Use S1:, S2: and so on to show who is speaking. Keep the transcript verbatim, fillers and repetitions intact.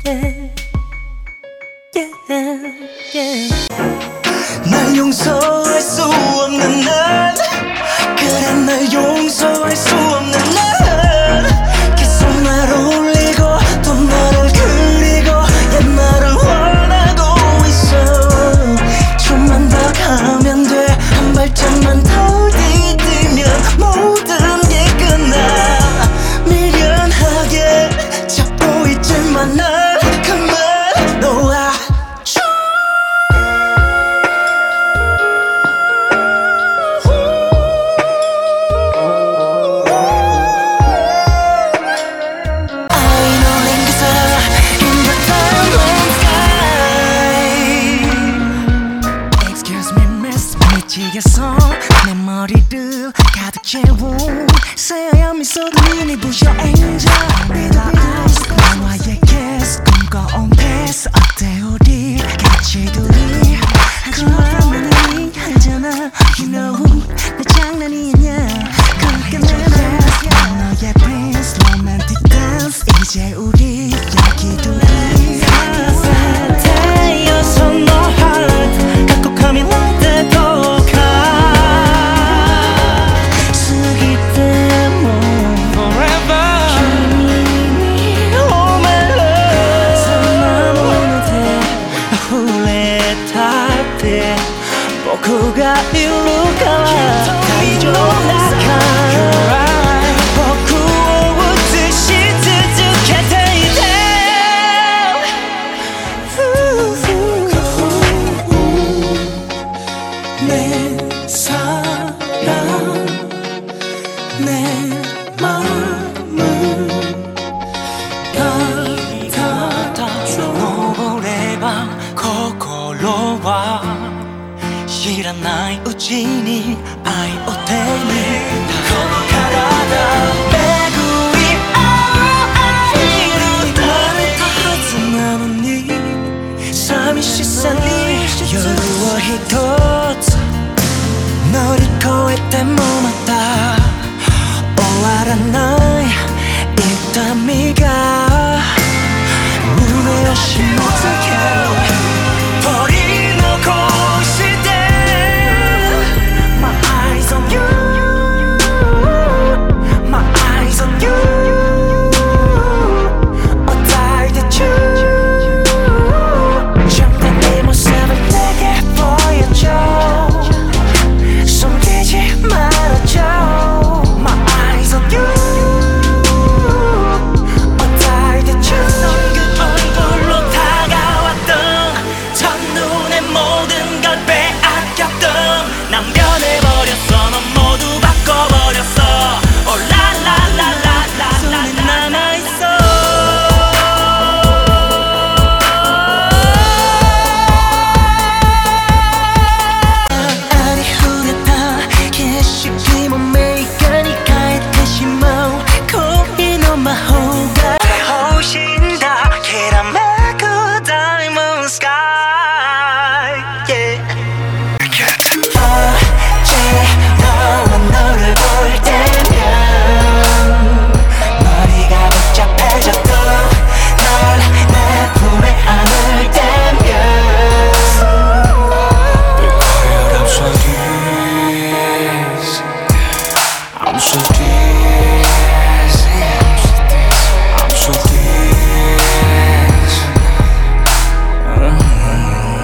S1: 날 용서할 수 없는 날, 그래 날 용서할 수 없는 날, 계속 날 올리고 또 너를 그리고 옛날을 원하고 있어. 좀만 더 가면 돼, 한 발짝만 더 디디면 모든 게 끝나. 미련하게 잡고 있지만 난 그만 놓아. 미치겠어 내 머리를 가득 채운 새하얀 미소로 눈이 부셔 Angel Little eyes 나와의 kiss 꿈꿔온 kiss 어때 우리 같이 둘이 하지만 나는 알잖아 You know 내 장난이냐 그렇게 내놔 너의 prince romantic dance 이제 우리 여기 둘이 태어서 너 heart 갖고 coming like that僕がいるから大丈夫だから僕を映し続けていて내 사랑 내 마음은 같아져 노래방心は知らないうちに愛を手に